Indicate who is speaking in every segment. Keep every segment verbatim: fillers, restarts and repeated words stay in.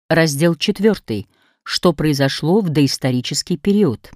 Speaker 1: Раздел четвертый. Что произошло в доисторический период?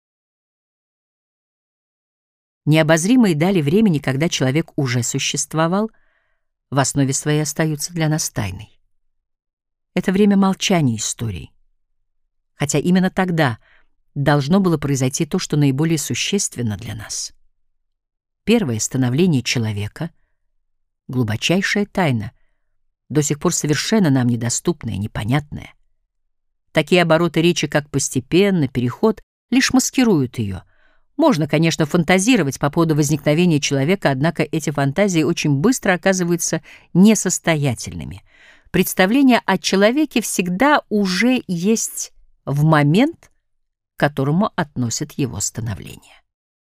Speaker 1: Необозримые дали времени, когда человек уже существовал, в основе своей остаются для нас тайной. Это время молчания истории. Хотя именно тогда должно было произойти то, что наиболее существенно для нас. Первое становление человека — глубочайшая тайна, до сих пор совершенно нам недоступная, непонятная. Такие обороты речи, как постепенно, переход, лишь маскируют ее. Можно, конечно, фантазировать по поводу возникновения человека, однако эти фантазии очень быстро оказываются несостоятельными. Представление о человеке всегда уже есть в момент, к которому относят его становление.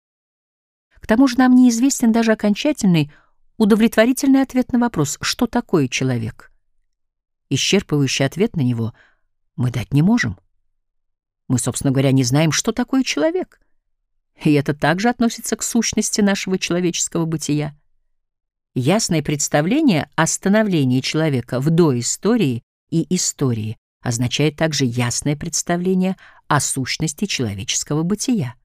Speaker 1: К тому же нам неизвестен даже окончательный, удовлетворительный ответ на вопрос, что такое человек. Исчерпывающий ответ на него мы дать не можем. Мы, собственно говоря, не знаем, что такое человек. И это также относится к сущности нашего человеческого бытия. Ясное представление о становлении человека в доистории и истории означает также ясное представление о сущности человеческого бытия.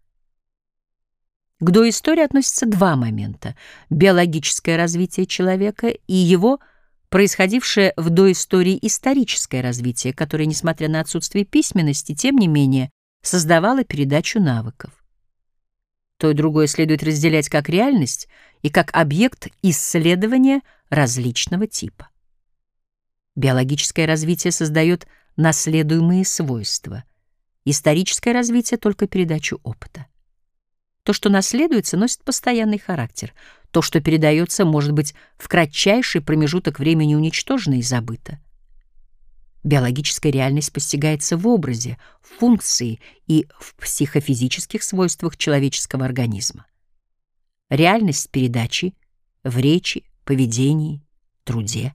Speaker 1: К доистории относятся два момента: биологическое развитие человека и его происходившее в доистории историческое развитие, которое, несмотря на отсутствие письменности, тем не менее создавало передачу навыков. То и другое следует разделять как реальность и как объект исследования различного типа. Биологическое развитие создает наследуемые свойства, историческое развитие — только передачу опыта. То, что наследуется, носит постоянный характер. То, что передается, может быть в кратчайший промежуток времени уничтожено и забыто. Биологическая реальность постигается в образе, в функции и в психофизических свойствах человеческого организма. Реальность передачи в речи, поведении, труде.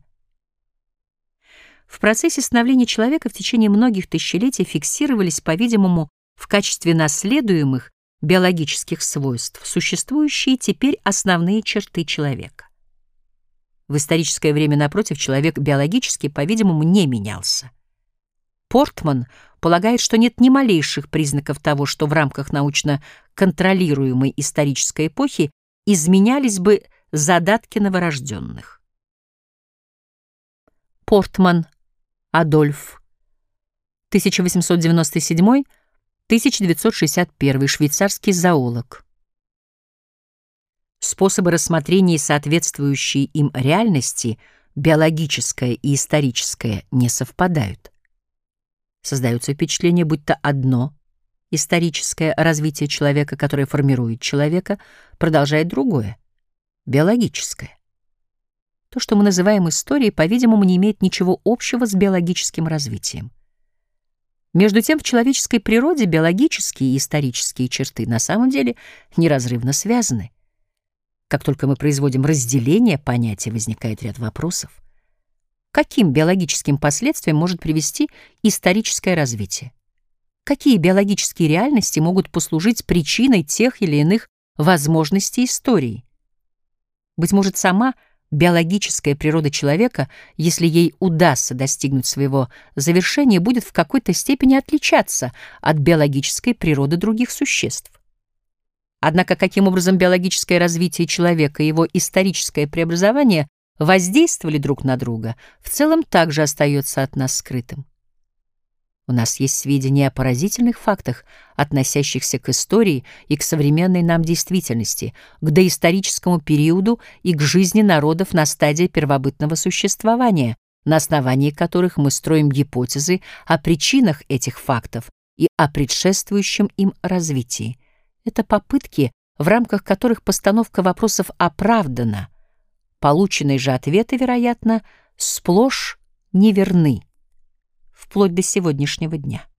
Speaker 1: В процессе становления человека в течение многих тысячелетий фиксировались, по-видимому, в качестве наследуемых биологических свойств существующие теперь основные черты человека. В историческое время, напротив, человек биологически, по-видимому, не менялся. Портман полагает, что нет ни малейших признаков того, что в рамках научно контролируемой исторической эпохи изменялись бы задатки новорожденных. Портман Адольф, тысяча восемьсот девяносто седьмой — тысяча девятьсот шестьдесят первый, швейцарский зоолог. Способы рассмотрения соответствующей им реальности, биологическое и историческое, не совпадают. Создается впечатление, будто одно историческое развитие человека, которое формирует человека, продолжает другое, биологическое. То, что мы называем историей, по-видимому, не имеет ничего общего с биологическим развитием. Между тем, в человеческой природе биологические и исторические черты на самом деле неразрывно связаны. Как только мы производим разделение понятия, возникает ряд вопросов. Каким биологическим последствиям может привести историческое развитие? Какие биологические реальности могут послужить причиной тех или иных возможностей истории? Быть может, сама биологическая природа человека, если ей удастся достигнуть своего завершения, будет в какой-то степени отличаться от биологической природы других существ. Однако каким образом биологическое развитие человека и его историческое преобразование воздействовали друг на друга, в целом также остается от нас скрытым. У нас есть сведения о поразительных фактах, относящихся к истории и к современной нам действительности, к доисторическому периоду и к жизни народов на стадии первобытного существования, на основании которых мы строим гипотезы о причинах этих фактов и о предшествующем им развитии. Это попытки, в рамках которых постановка вопросов оправдана. Полученные же ответы, вероятно, сплошь неверны, вплоть до сегодняшнего дня.